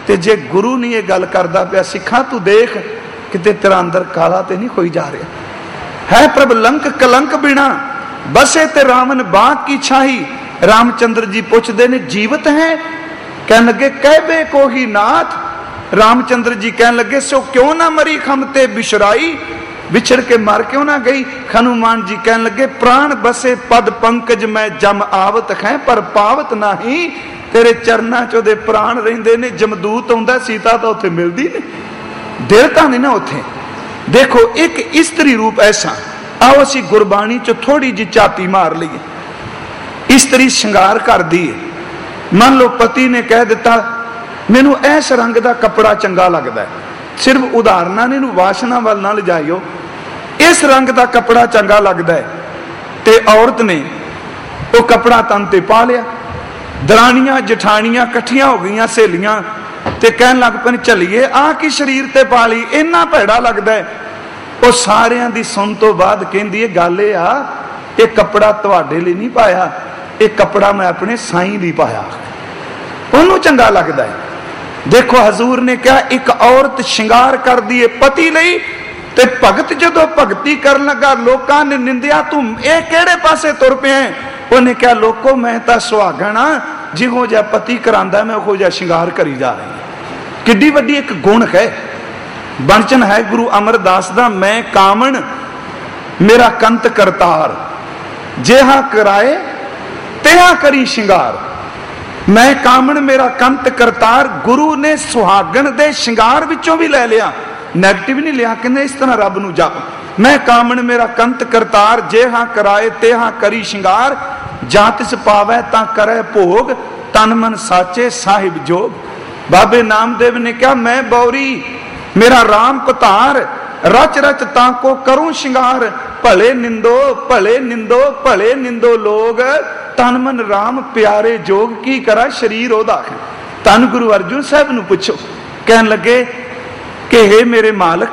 ਤੇ ਜੇ ਗੁਰੂ ਨਹੀਂ ਇਹ ਗੱਲ ਕਰਦਾ ਪਿਆ, ਸਿੱਖਾਂ ਤੂੰ ਦੇਖ ਕਿਤੇ ਤੇਰਾ ਅੰਦਰ ਕਾਲਾ ਤੇ ਨਹੀਂ ਹੋਈ ਜਾ ਰਿਹਾ ਹੈ। ਪ੍ਰਭ ਲੰਕ ਕਲੰਕ ਬਿਨਾ ਬਸੇ ਤੇ ਰਾਵਨ ਬਾਗ ਕੀ ਛਾਹੀ। ਰਾਮਚੰਦਰ ਜੀ ਪੁੱਛਦੇ ਨੇ ਜੀਵਤ ਹੈ? ਕਹਿਣ ਲੱਗੇ ਕਹਿਬੇ ਕੋ ਹੀ ਨਾਥ। ਰਾਮਚੰਦਰ ਜੀ ਕਹਿਣ ਲੱਗੇ ਸੋ ਕਿਉਂ ਨਾ ਮਰੀ ਖਮ ਤੇ ਬਿਸ਼ਰਾਈ, ਵਿਛੜ ਕੇ ਮਰ ਕਿਉਂ ਨਾ ਗਈ। ਹਨੂਮਾਨ ਜੀ ਕਹਿਣ ਲੱਗੇ ਪ੍ਰਾਣ ਬਸੇ ਪਦ ਪੰਕਜ ਮੈਂ ਜਮ ਆਵਤ ਹੈ ਪਰ ਪਾਵਤ ਨਹੀਂ। ਤੇਰੇ ਚਰਨਾਂ ਚ ਉਹਦੇ ਪ੍ਰਾਣ ਰਹਿੰਦੇ ਨੇ, ਜਮਦੂਤ ਆਉਂਦਾ, ਸੀਤਾ ਤਾਂ ਉੱਥੇ ਮਿਲਦੀ ਨਹੀਂ, ਦਿਲ ਤਾਂ ਨਹੀਂ ਨਾ ਉੱਥੇ। ਦੇਖੋ ਇੱਕ ਇਸਤਰੀ ਰੂਪ ਐਸਾ। ਆਓ ਅਸੀਂ ਗੁਰਬਾਣੀ ਚ ਥੋੜੀ ਜਿਹੀ ਝਾਤੀ ਮਾਰ ਲਈਏ। ਇਸਤਰੀ ਸ਼ਿੰਗਾਰ ਕਰਦੀ ਹੈ। ਮੰਨ ਲਓ ਪਤੀ ਨੇ ਕਹਿ ਦਿੱਤਾ ਮੈਨੂੰ ਇਸ ਰੰਗ ਦਾ ਕੱਪੜਾ ਚੰਗਾ ਲੱਗਦਾ ਹੈ, ਸਿਰਫ ਉਦਾਹਰਨਾਂ ਨੇ, ਇਹਨੂੰ ਵਾਸ਼ਨਾ ਵੱਲ ਨਾ ਲਿਜਾਇਓ, ਇਸ ਰੰਗ ਦਾ ਕੱਪੜਾ ਚੰਗਾ ਲੱਗਦਾ ਹੈ, ਤੇ ਔਰਤ ਨੇ ਉਹ ਕੱਪੜਾ ਤਨ ਤੇ ਪਾ ਲਿਆ। ਦਰਾਣੀਆਂ ਜਠਾਣੀਆਂ ਇਕੱਠੀਆਂ ਹੋ ਗਈਆਂ ਸਹੇਲੀਆਂ ਤੇ ਕਹਿਣ ਲੱਗ ਪਏ ਚੱਲੀਏ ਆਹ ਕੀ ਸਰੀਰ ਤੇ ਪਾ ਲਈ, ਇੰਨਾ ਭੈੜਾ ਲੱਗਦਾ ਹੈ। ਉਹ ਸਾਰਿਆਂ ਦੀ ਸੁਣ ਤੋਂ ਬਾਅਦ ਕਹਿੰਦੀ ਹੈ ਗੱਲ ਇਹ ਆ ਇਹ ਕੱਪੜਾ ਤੁਹਾਡੇ ਲਈ ਨਹੀਂ ਪਾਇਆ, ਇਹ ਕੱਪੜਾ ਮੈਂ ਆਪਣੇ ਸਾਈਂ ਲਈ ਪਾਇਆ, ਉਹਨੂੰ ਚੰਗਾ ਲੱਗਦਾ ਹੈ। ਦੇਖੋ ਹਜ਼ੂਰ ਨੇ ਕਿਹਾ ਇੱਕ ਔਰਤ ਸ਼ਿੰਗਾਰ ਕਰਦੀ ਹੈ ਪਤੀ ਲਈ, ਤੇ ਭਗਤ ਜਦੋਂ ਭਗਤੀ ਕਰਨ ਲੱਗਾ ਲੋਕਾਂ ਨੇ ਨਿੰਦਿਆ ਤੂੰ ਇਹ ਕਿਹੜੇ ਪਾਸੇ ਤੁਰ ਪਿਆ। ਉਹਨੇ ਕਿਹਾ ਲੋਕੋ ਮੈਂ ਤਾਂ ਸੁਹਾਗਣ ਆ, ਜਿਹੋ ਜਿਹਾ ਪਤੀ ਕਰਾਂਦਾ ਮੈਂ ਉਹੋ ਜਿਹਾ ਸ਼ਿੰਗਾਰ ਕਰੀ ਜਾ ਰਹੀ ਹਾਂ। ਕਿੱਡੀ ਵੱਡੀ ਇੱਕ ਗੁਣ ਹੈ। ਬਚਨ ਹੈ ਗੁਰੂ ਅਮਰਦਾਸ ਦਾ ਮੈਂ ਕਾਮਣ ਮੇਰਾ ਕੰਤ ਕਰਤਾਰ, ਜਿਹਾ ਕਰਾਏ ਤਿਹਾ ਕਰੀ ਸ਼ਿੰਗਾਰ। ਮੈਂ ਕਾਮਣ ਮੇਰਾ ਕੰਤ ਕਰਤਾਰ। ਗੁਰੂ ਨੇ ਸੁਹਾਗਣ ਦੇ ਸ਼ਿੰਗਾਰ ਵਿੱਚੋਂ ਵੀ ਲੈ ਲਿਆ, ਨੈਗੇਟਿਵ ਨਹੀਂ ਲਿਆ। ਕਹਿੰਦੇ ਇਸ ਤਰ੍ਹਾਂ ਰੱਬ ਨੂੰ ਜਪ ਮੈਂ ਕਾਮਣ ਮੇਰਾ ਕੰਤ ਕਰਤਾਰ, ਜਿਹਾ ਕਰਾਏ ਤਿਹਾ ਕਰੀ ਸ਼ਿੰਗਾਰ। ਜਾਂ ਤਿਸ ਪਾਵੈ ਤਾਂ ਕਰੇ ਭੋਗ, ਤਨ ਮਨ ਸਾਚੇ ਸਾਹਿਬ ਜੋਗ। ਬਾਬੇ ਨਾਮਦੇਵ ਨੇ ਕਿਹਾ ਮੈਂ ਬੌਰੀ ਮੇਰਾ ਰਾਮ ਪਤਾਰ, ਰਚ ਰਚ ਤਾਂ ਕੋ ਕਰੂੰ ਸ਼ਿੰਗਾਰ। ਭਲੇ ਨਿੰਦੋ ਭਲੇ ਨਿੰਦੋ ਭਲੇ ਨਿੰਦੋ ਲੋਗ, ਤਨ ਮਨ ਰਾਮ ਪਿਆਰੇ ਜੋਗ। ਕੀ ਕਰਾ ਸਰੀਰ ਉਹਦਾ ਹੈ। ਧੰਨ ਗੁਰੂ ਅਰਜੁਨ ਸਾਹਿਬ ਨੂੰ ਪੁੱਛੋ, ਕਹਿਣ ਲੱਗੇ ਕਿ ਹੇ ਮੇਰੇ ਮਾਲਕ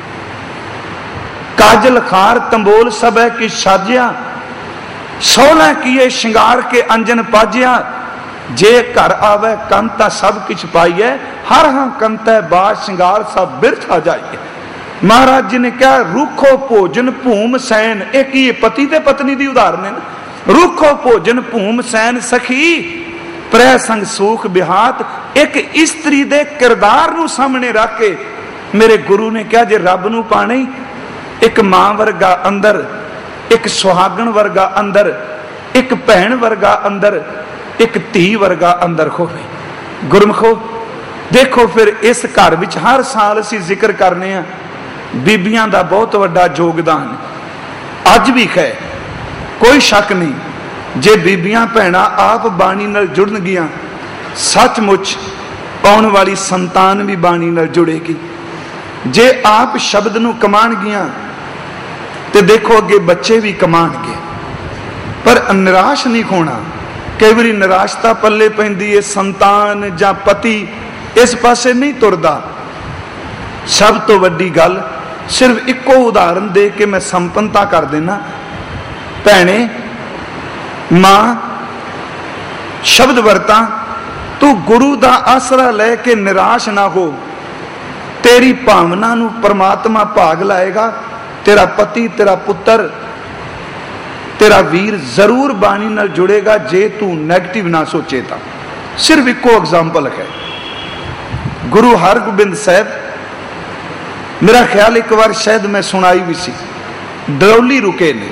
ਕਾਜਲ ਖਾਰ ਤੰਬੋਲ ਸਭੈ ਕੀ ਸਾਜਿਆ, 16 ਕੀਏ ਸ਼ਿੰਗਾਰ ਕੇ ਅੰਜਨ ਪਾਜਿਆ। ਜੇ ਘਰ ਆਵੇ ਕੰਤਾ ਸਭ ਕਿਛ ਪਾਈਐ, ਹਰ ਹਾਂ ਕੰਤੈ ਬਾਦ ਸ਼ਿੰਗਾਰ ਸਭ ਬਿਰਥਾ ਜਾਈਏ। ਮਹਾਰਾਜ ਜੀ ਨੇ ਕਿਹਾ ਰੁੱਖੋ ਭੋਜਨ ਭੂਮ ਸੈਨ। ਇਹ ਕੀ ਪਤੀ ਤੇ ਪਤਨੀ ਦੀ ਉਦਾਹਰਨ ਹੈ। ਰੁੱਖੋ ਭੋਜਨ ਭੂਮ ਸੈਨ ਸਖੀ, ਪ੍ਰੈ ਸੰਗ ਸੂਖ ਬਿਹਾਤ। ਇੱਕ ਇਸਤਰੀ ਦੇ ਕਿਰਦਾਰ ਨੂੰ ਸਾਹਮਣੇ ਰੱਖ ਕੇ ਮੇਰੇ ਗੁਰੂ ਨੇ ਕਿਹਾ ਜੇ ਰੱਬ ਨੂੰ ਪਾਣੇ ਇੱਕ ਮਾਂ ਵਰਗਾ ਅੰਦਰ, ਇੱਕ ਸੁਹਾਗਣ ਵਰਗਾ ਅੰਦਰ, ਇੱਕ ਭੈਣ ਵਰਗਾ ਅੰਦਰ, ਇੱਕ ਧੀ ਵਰਗਾ ਅੰਦਰ ਹੋਵੇ। ਗੁਰਮਖੋ ਦੇਖੋ ਫਿਰ ਇਸ ਘਰ ਵਿੱਚ ਹਰ ਸਾਲ ਅਸੀਂ ਜ਼ਿਕਰ ਕਰਨੇ ਆ ਬੀਬੀਆਂ ਦਾ ਬਹੁਤ ਵੱਡਾ ਯੋਗਦਾਨ ਅੱਜ ਵੀ ਹੈ, ਕੋਈ ਸ਼ੱਕ ਨਹੀਂ। ਜੇ ਬੀਬੀਆਂ ਭੈਣਾਂ ਆਪ ਬਾਣੀ ਨਾਲ ਜੁੜਨਗੀਆਂ ਸੱਚਮੁੱਚ ਆਉਣ ਵਾਲੀ ਸੰਤਾਨ ਵੀ ਬਾਣੀ ਨਾਲ ਜੁੜੇਗੀ। ਜੇ ਆਪ ਸ਼ਬਦ ਨੂੰ ਕਮਾਣਗੀਆਂ ਤੇ ਦੇਖੋ ਅੱਗੇ ਬੱਚੇ ਵੀ ਕਮਾਣਗੇ। ਪਰ ਨਿਰਾਸ਼ ਨਹੀਂ ਹੋਣਾ। ਕਈ ਵਾਰੀ ਨਿਰਾਸ਼ਤਾ ਪੱਲੇ ਪੈਂਦੀ ਹੈ, ਸੰਤਾਨ ਜਾਂ ਪਤੀ ਇਸ ਪਾਸੇ ਨਹੀਂ ਤੁਰਦਾ। ਸਭ ਤੋਂ ਵੱਡੀ ਗੱਲ ਸਿਰਫ ਇੱਕੋ ਉਦਾਹਰਨ ਦੇ ਕੇ ਮੈਂ ਸੰਪੰਨਤਾ ਕਰ ਦੇਣਾ। ਭੈਣੇ ਮਾਂ ਸ਼ਬਦ ਵਰਤਾਂ, ਤੂੰ ਗੁਰੂ ਦਾ ਆਸਰਾ ਲੈ ਕੇ ਨਿਰਾਸ਼ ਨਾ ਹੋ। ਤੇਰੀ ਭਾਵਨਾ ਨੂੰ ਪਰਮਾਤਮਾ ਭਾਗ ਲਾਏਗਾ। ਤੇਰਾ ਪਤੀ, ਤੇਰਾ ਪੁੱਤਰ, ਤੇਰਾ ਵੀਰ ਜ਼ਰੂਰ ਬਾਣੀ ਨਾਲ ਜੁੜੇਗਾ ਜੇ ਤੂੰ ਨੈਗੇਟਿਵ ਨਾ ਸੋਚੇ ਤਾਂ। ਸਿਰਫ ਇੱਕੋ ਐਗਜ਼ਾਮਪਲ ਹੈ ਗੁਰੂ ਹਰਗੋਬਿੰਦ ਸਾਹਿਬ। ਮੇਰਾ ਖਿਆਲ ਇੱਕ ਵਾਰ ਸ਼ਾਇਦ ਮੈਂ ਸੁਣਾਈ ਵੀ ਸੀ, ਡਰੌਲੀ ਰੁਕੇ ਨੇ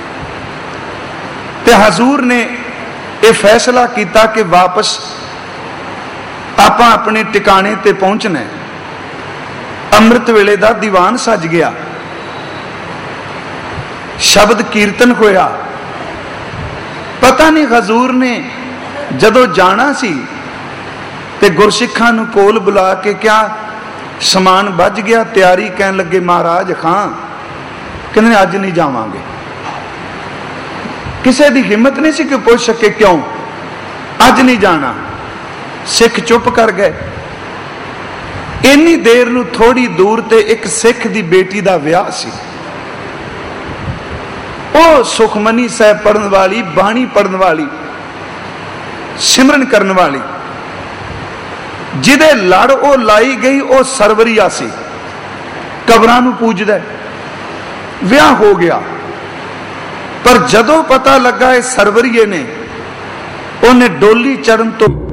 ਤੇ ਹਜ਼ੂਰ ਨੇ ਇਹ ਫੈਸਲਾ ਕੀਤਾ ਕਿ ਵਾਪਸ ਆਪਾਂ ਆਪਣੇ ਟਿਕਾਣੇ ਤੇ ਪਹੁੰਚਣਾ। ਅੰਮ੍ਰਿਤ ਵੇਲੇ ਦਾ ਦੀਵਾਨ ਸੱਜ ਗਿਆ, ਸ਼ਬਦ ਕੀਰਤਨ ਹੋਇਆ। ਪਤਾ ਨਹੀਂ ਹਜ਼ੂਰ ਨੇ ਜਦੋਂ ਜਾਣਾ ਸੀ ਤੇ ਗੁਰਸਿੱਖਾਂ ਨੂੰ ਕੋਲ ਬੁਲਾ ਕੇ ਕਿਹਾ ਸਮਾਨ ਵੱਜ ਗਿਆ, ਤਿਆਰੀ। ਕਹਿਣ ਲੱਗੇ ਮਹਾਰਾਜ ਖਾਂ, ਕਹਿੰਦੇ ਅੱਜ ਨਹੀਂ ਜਾਵਾਂਗੇ। ਕਿਸੇ ਦੀ ਹਿੰਮਤ ਨਹੀਂ ਸੀ ਕਿ ਪੁੱਛ ਸਕੇ ਕਿਉਂ ਅੱਜ ਨਹੀਂ ਜਾਣਾ। ਸਿੱਖ ਚੁੱਪ ਕਰ ਗਏ। ਇੰਨੀ ਦੇਰ ਨੂੰ ਥੋੜੀ ਦੂਰ ਤੇ ਇੱਕ ਸਿੱਖ ਦੀ ਬੇਟੀ ਦਾ ਵਿਆਹ ਸੀ। ਉਹ ਸੁਖਮਨੀ ਸਾਹਿਬ ਪੜਨ ਵਾਲੀ, ਬਾਣੀ ਪੜਨ ਵਾਲੀ, ਸਿਮਰਨ ਕਰਨ ਵਾਲੀ। ਜਿਹਦੇ ਲੜ ਉਹ ਲਾਈ ਗਈ ਉਹ ਸਰਵਰੀਆ ਸੀ, ਕਬਰਾਂ ਨੂੰ ਪੂਜਦਾ। ਵਿਆਹ ਹੋ ਗਿਆ, ਪਰ ਜਦੋਂ ਪਤਾ ਲੱਗਾ ਇਹ ਸਰਵਰੀਏ ਨੇ, ਉਹਨੇ ਡੋਲੀ ਚੜਨ ਤੋਂ